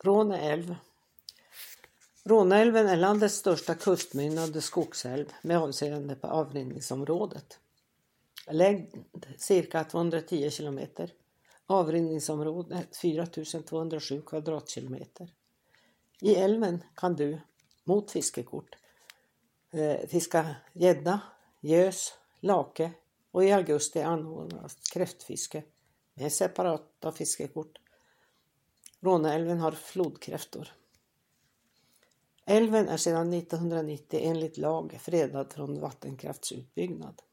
Råneälv. Råneälven är landets största kustmynnande skogsälv med avseende på avrinningsområdet. Längd cirka 210 kilometer. Avrinningsområde 4207 kvadratkilometer. I älven kan du mot fiskekort fiska gädda, gös, lake och i augusti anordnas kräftfiske med separata fiskekort. Råneälven har flodkräftor. Älven är sedan 1990 enligt lag fredad från vattenkraftsutbyggnad.